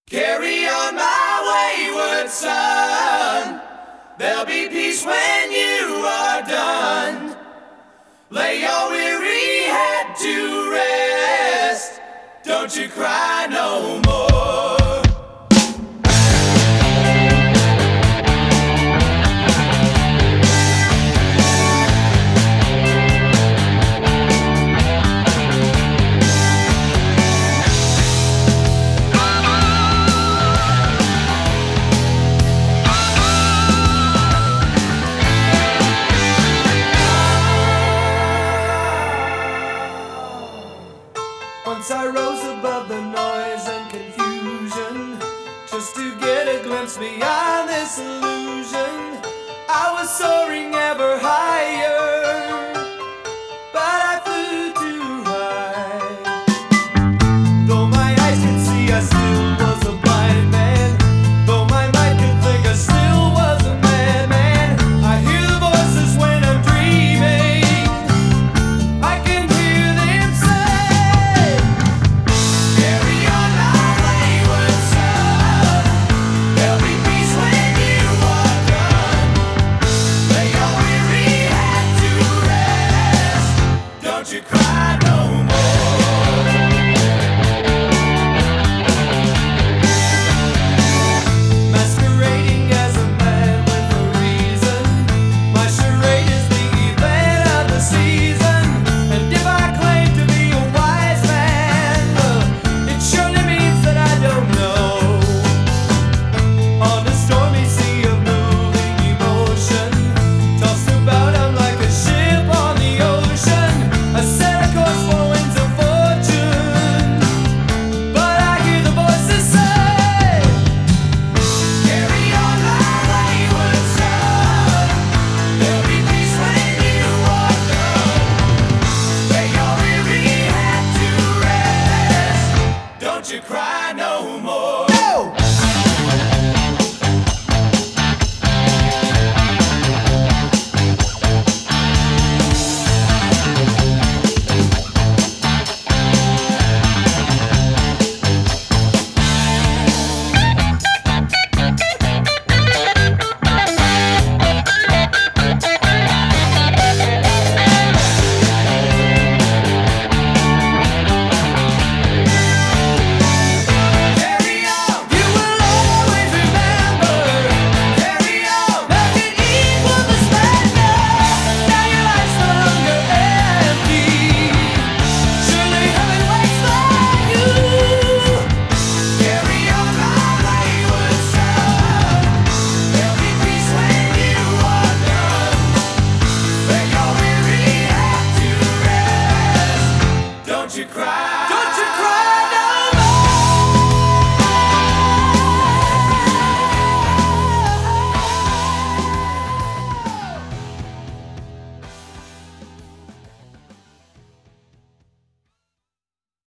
Carry on, my wayward son. There'll be peace when you are done. Lay your weary head to rest. Don't you cry no more. Once I rose above the noise and confusion, just to get a glimpse beyond this illusion. I was soaring ever higher, but I flew too high. Though my eyes could see, I still was a blind man. Though my mind could think, I still was a madman. I hear the voices when I'm dreaming. I can hear them say, don't you cry no more. Masquerading as a man with a reason. My charade is the event of the season. And if I claim to be a wise man, it surely means that I don't know. On a stormy sea of moving emotion, tossed about I'm like a ship on the ocean. I set a course for winds of fortune, but I hear the voices say, Carry on, my wayward son. There'll be peace when you are done. Lay your weary head to rest. Don't you cry no more.